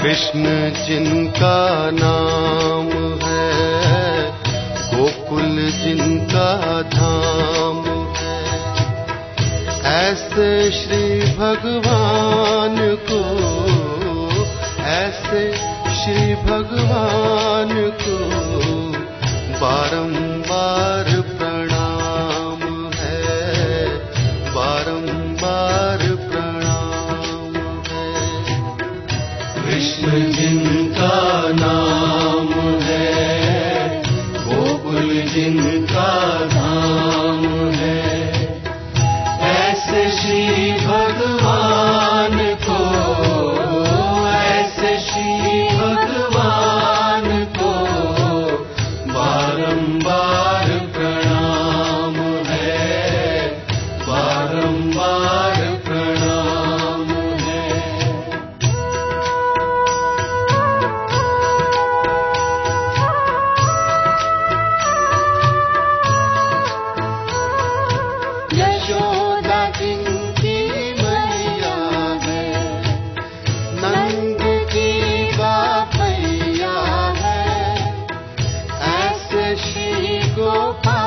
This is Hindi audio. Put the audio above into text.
कृष्ण जिनका नाम है, गोकुल जिनका धाम है, ऐसे श्री भगवान को, ऐसे श्री भगवान को बारंबार प्रणाम है, बारंबार प्रणाम है। कृष्ण जिनका नाम है, गोकुल जिनका धाम है, ऐसे श्री भगवान को, ऐसे श्री भगवान को बारंबार प्रणाम है, बारंबार प्रणाम है। यशोदा जिनकी मैया है, नंद की बापैया है, ऐसे श्री गोपाल